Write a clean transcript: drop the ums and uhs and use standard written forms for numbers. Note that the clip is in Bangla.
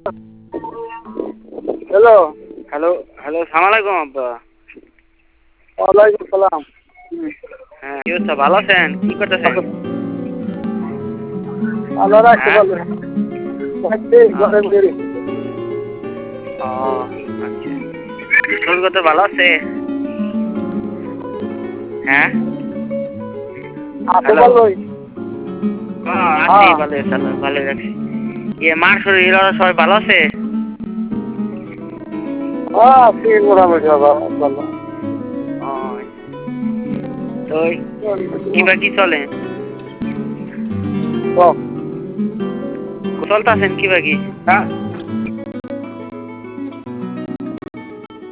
হ্যালো হ্যালো হ্যালো, সালাম আলাইকুম আব্বা। ওয়ালাইকুম সালাম। হ্যাঁ, কি অবস্থা? ভালো আছেন? কি করতেছেন? আল্লাহ রাখতে হ্যাঁ? পারবে ঘরে আচ্ছা। বেরি ও আচ্ছা, শরীর কত ভালো আছে? হ্যাঁ, আছে হ্যালো। ভালোই। আছি, হ্যাঁ ভালো আছে, ভালো রাখছি। মার শরীর ওরা সবাই ভালো আছে? হ্যাঁ আছি মোটামুটি ভালো। ও, তো কিবা কি চলে? ও, চলতেছেন কিবা কি? হ্যাঁ